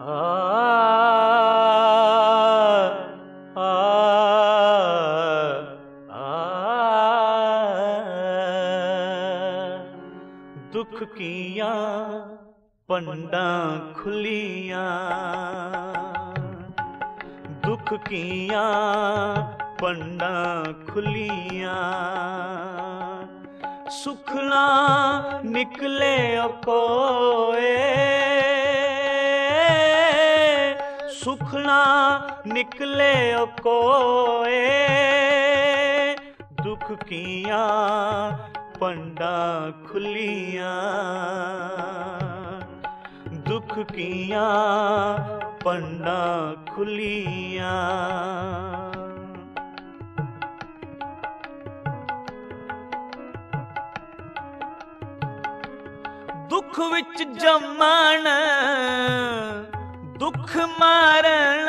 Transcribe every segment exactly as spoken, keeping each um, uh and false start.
आ, आ, दुख किया पंडा खुलियां, दुख किया पंडा खुलियां, सुखना निकले कोए, सुखना निकले कोए, दुख किया पंडा खुलियां, दुख किया पंडा खुलियां। दुख विच जमन दुख मारन,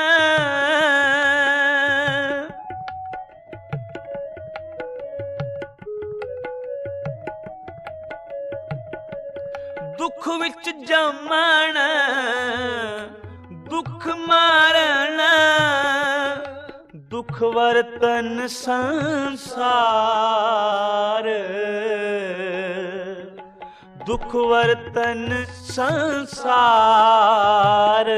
दुख विच जमन दुख मारन, दुख वर्तन संसार, दुख वर्तन संसार,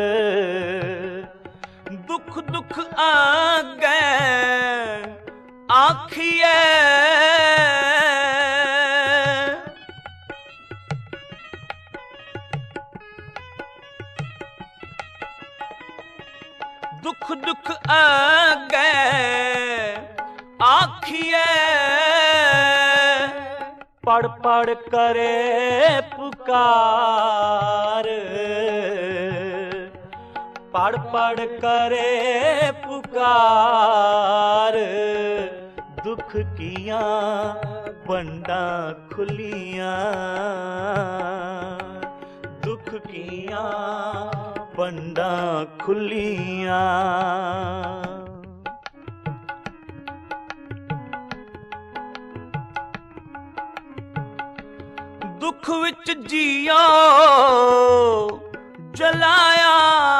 दुख दुख आगे आखिए, दुख दुख आगे आखिए, पढ़ पढ़ करे पुकार, पढ़ पढ़ करे पुकार, दुख किया पंडा खुलियां, दुख किया पंडा खुलियां। दुख विच जिया जलाया,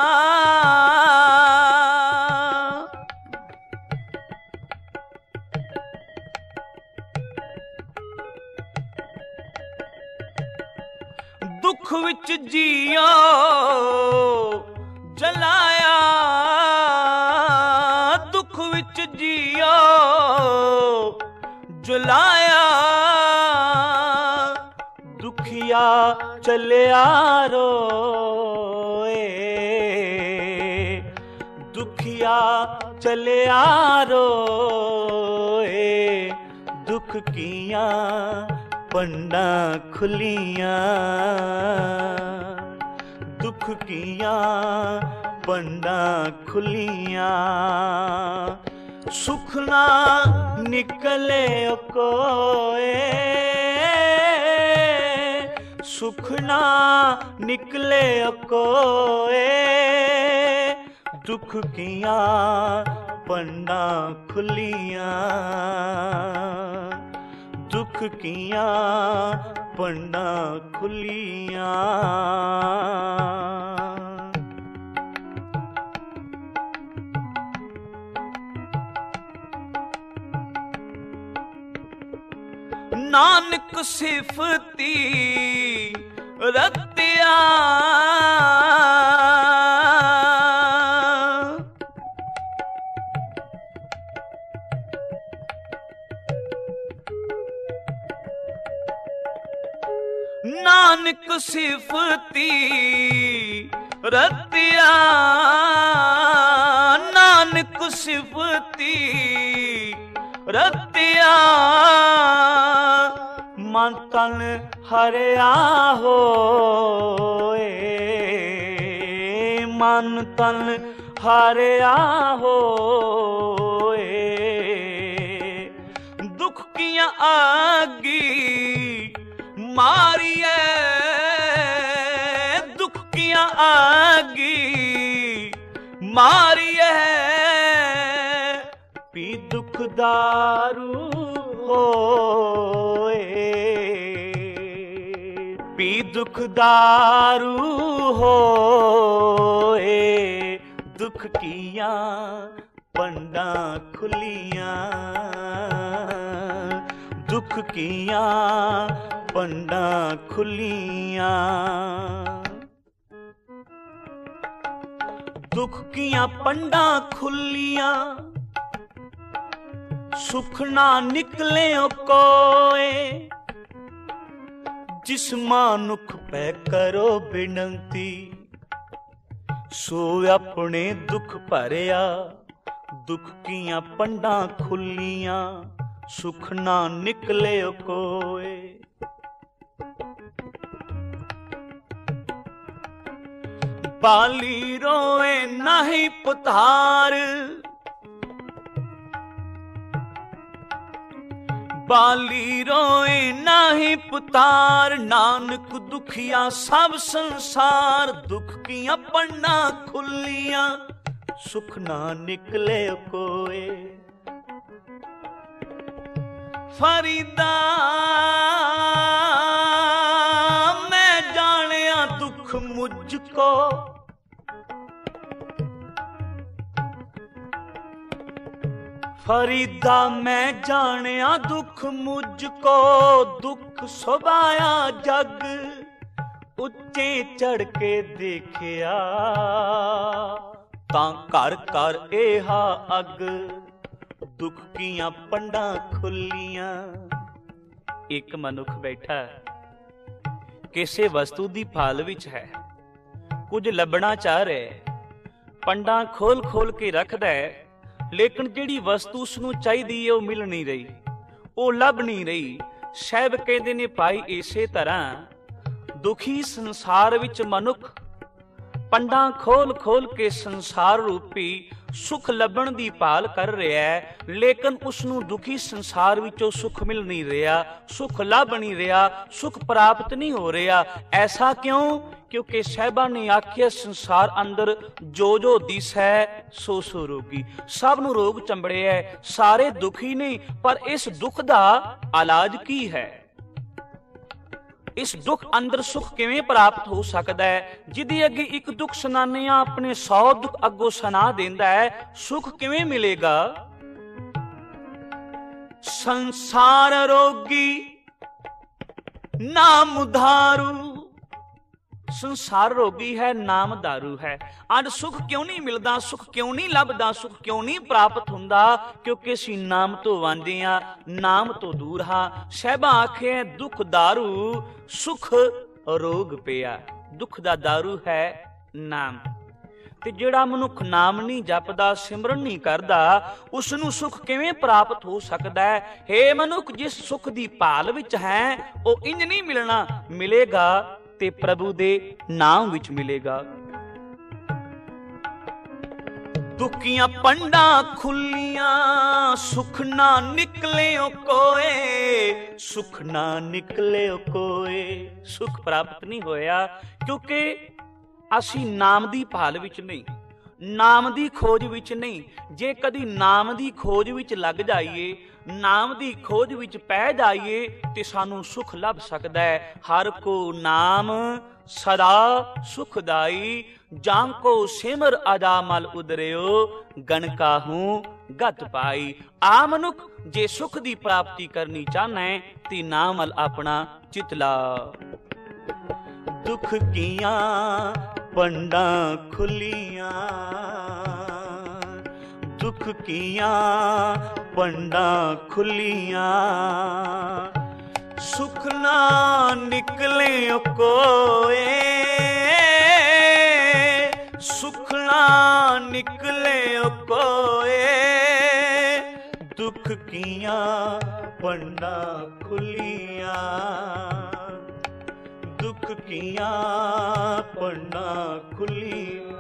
दुख विच जिया जलाया, दुख विच जिया जलाया, दुखिया चलिया रोए, दुखिया चलिया रोए, दुख किया पंडा खुलियां, दुख किया पंडा खुलियां, सुखना निकले कोए, सुखना निकले कोए, दुख किया पंडा खुलियां, दुख किया पंडा खुलियां। नानक सिफती रतिया, नानक सिफती रतिया, नानक सिफती रतिया, मन तन हरिया होए, मन तन हरिया होए, दुख किया आगी मारिए, दुख किया आगी मारिए, पी दुख दारू होए, पी दुख दारू हो दुख किया पंडा खुलिया, दुख किया पंडा खुलिया। दुख किया पंडा खुलिया, सुख ना निकले कोए। जिस मानुख पै करो बिनती, सो अपने दुख भरिया। दुख किया पंडा खुलिया, सुख ना निकले कोए। बाली रोए नहीं पुतार, बाली रोए नाही पुतार। नानक दुखिया सब संसार, दुख किया पंडा खुलिया, सुख ना निकले कोए। फरीदा मैं जानिया दुख मुझको, फरीदा मैं जानिया दुख मुझको। दुख सुभाया जग, उच्चे चढ़ के देखिया। तां घर घर एहा अग, दुख किया पंडा खुलिया। एक मनुख बैठा ਕਿਸੇ ਵਸਤੂ ਦੀ ਭਾਲ ਵਿੱਚ ਹੈ, ਕੁਝ ਲੱਭਣਾ ਚਾਹ ਰਿਹਾ। ਪੰਡਾ ਖੋਲ ਖੋਲ ਕੇ ਰੱਖਦਾ ਹੈ, ਲੇਕਿਨ ਜਿਹੜੀ ਵਸਤੂ ਉਸਨੂੰ ਚਾਹੀਦੀ ਹੈ ਉਹ ਮਿਲ ਨਹੀਂ ਰਹੀ, ਉਹ ਲੱਭ ਨਹੀਂ ਰਹੀ। ਸਾਹਿਬ ਕਹਿੰਦੇ ਨੇ ਭਾਈ ਇਸੇ ਤਰ੍ਹਾਂ ਦੁਖੀ ਸੰਸਾਰ ਵਿੱਚ ਮਨੁੱਖ ਪੰਡਾ ਖੋਲ ਖੋਲ ਕੇ ਸੰਸਾਰ ਰੂਪੀ ਸੁਖ ਲੱਭਣ ਦੀ ਭਾਲ ਕਰ ਰਿਹਾ ਹੈ, ਲੇਕਿਨ ਉਸਨੂੰ ਦੁਖੀ ਸੰਸਾਰ ਵਿੱਚੋਂ ਸੁਖ ਮਿਲ ਨਹੀਂ ਰਿਹਾ, ਸੁਖ ਲੱਭ ਨਹੀਂ ਰਿਹਾ, ਸੁਖ ਪ੍ਰਾਪਤ ਨਹੀਂ ਹੋ ਰਿਹਾ। ਐਸਾ ਕਿਉਂ? ਕਿਉਂਕਿ ਸਾਹਿਬਾਂ ਨੇ ਆਖਿਆ ਸੰਸਾਰ ਅੰਦਰ ਜੋ ਜੋ ਦਿਸੈ ਸੋ ਸੋ ਰੋਗੀ। ਸਭ ਨੂੰ ਰੋਗ ਚੰਬੜਿਆ, ਸਾਰੇ ਦੁਖੀ ਨੇ, ਪਰ ਇਸ ਦੁੱਖ ਦਾ ਇਲਾਜ ਕੀ ਹੈ? ਇਸ ਦੁੱਖ ਅੰਦਰ ਸੁਖ ਕਿਵੇਂ ਪ੍ਰਾਪਤ ਹੋ ਸਕਦਾ ਹੈ? ਜਿਹਦੇ ਅੱਗੇ ਇੱਕ ਦੁੱਖ ਸੁਣਾਉਂਦੇ ਆ, ਆਪਣੇ ਸੌ ਦੁੱਖ ਅੱਗੋਂ ਸੁਣਾ ਦਿੰਦਾ ਹੈ, ਸੁਖ ਕਿਵੇਂ ਮਿਲੇਗਾ? ਸੰਸਾਰ ਰੋਗੀ ਨਾਮ ਉਧਾਰੂ, ਸੰਸਾਰ ਰੋਗੀ ਹੈ, ਨਾਮ ਦਾਰੂ ਹੈ। ਅੱਜ ਸੁਖ ਕਿਉਂ ਨਹੀਂ ਮਿਲਦਾ, ਸੁਖ ਕਿਉਂ ਨਹੀਂ ਲੱਭਦਾ, ਸੁਖ ਕਿਉਂ ਨਹੀਂ ਪ੍ਰਾਪਤ ਹੁੰਦਾ? ਕਿਉਂਕਿ ਅਸੀਂ ਨਾਮ ਤੋਂ ਵਾਂਝੇ ਹਾਂ, ਨਾਮ ਤੋਂ ਦੂਰ ਹਾਂ। ਸਾਹਿਬਾਂ ਆਖੇ ਦੁੱਖ ਦਾਰੂ ਸੁਖ ਰੋਗ ਪਿਆ। ਦੁੱਖ ਦਾ ਦਾਰੂ ਹੈ ਨਾਮ, ਤੇ ਜਿਹੜਾ ਮਨੁੱਖ ਨਾਮ ਨਹੀਂ ਜਪਦਾ, ਸਿਮਰਨ ਨਹੀਂ ਕਰਦਾ, ਉਸ ਨੂੰ ਸੁਖ ਕਿਵੇਂ ਪ੍ਰਾਪਤ ਹੋ ਸਕਦਾ ਹੈ? ਹੇ ਮਨੁੱਖ, ਜਿਸ ਸੁਖ ਦੀ ਭਾਲ ਵਿੱਚ ਹੈ ਉਹ ਇੰਜ ਨਹੀਂ ਮਿਲਣਾ, ਮਿਲੇਗਾ ਤੇ ਪ੍ਰਭੂ ਦੇ ਨਾਮ ਵਿੱਚ ਮਿਲੇਗਾ। ਦੁਖੀਆਂ ਪੰਡਾ ਖੁੱਲੀਆਂ, ਸੁਖ ਨਾ ਨਿਕਲਿਓ ਕੋਏ, ਸੁਖ ਨਾ ਨਿਕਲਿਓ ਕੋਏ। ਸੁਖ ਪ੍ਰਾਪਤ ਨਹੀਂ ਹੋਇਆ ਕਿਉਂਕਿ ਅਸੀਂ ਨਾਮ ਦੀ ਭਾਲ ਵਿੱਚ ਨਹੀਂ, ਨਾਮ ਦੀ ਖੋਜ ਵਿੱਚ ਨਹੀਂ। ਜੇ ਕਦੀ ਨਾਮ ਦੀ ਖੋਜ ਵਿੱਚ ਲੱਗ ਜਾਈਏ, ਨਾਮ ਦੀ ਖੋਜ ਵਿੱਚ ਪੈ ਜਾਈਏ ਤੇ ਸਾਨੂੰ ਸੁਖ ਲੱਭ ਸਕਦਾ ਹੈ। ਹਰ ਕੋ ਨਾਮ ਸਦਾ ਸੁਖਦਾਈ, ਜਾਂ ਕੋ ਸਿਮਰ ਅਜਾਮਲ ਉਦਰਿਓ, ਗਣ ਕਾਹੂ ਗਤ ਪਾਈ। ਆ ਮਨੁੱਖ ਜੇ ਸੁਖ ਦੀ ਪ੍ਰਾਪਤੀ ਕਰਨੀ ਚਾਹਨਾ ਹੈ ਤੇ ਨਾਮ ਵੱਲ ਆਪਣਾ ਚਿਤ ਲਾ। ਦੁੱਖ ਕੀਆਂ ਪੰਡਾ ਖੁੱਲੀਆਂ, दुख किया पंडा खुलिया, सुख ना निकले कोए, सुख ना निकले कोए। दुख किया पंडा खुलिया, दुख किया पंडा खुलिया।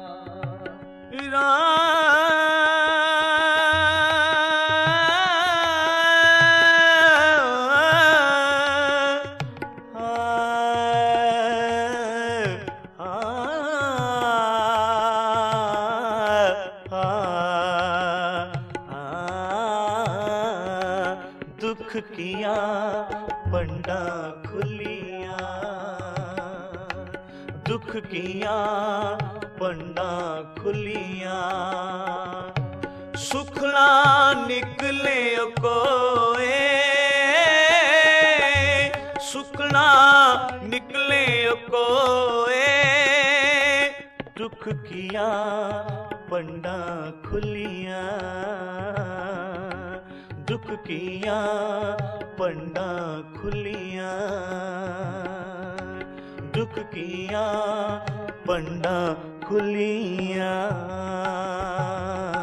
दुख किया पंडा खुलिया, दुख दुख किया पंडा खुलिया। सुख ना निकले कोए, सुख ना निकले कोए, दुख किया पंडा खुलिया। दुख किया पंडा खुलिया, दुख किया पंडा खुलिया।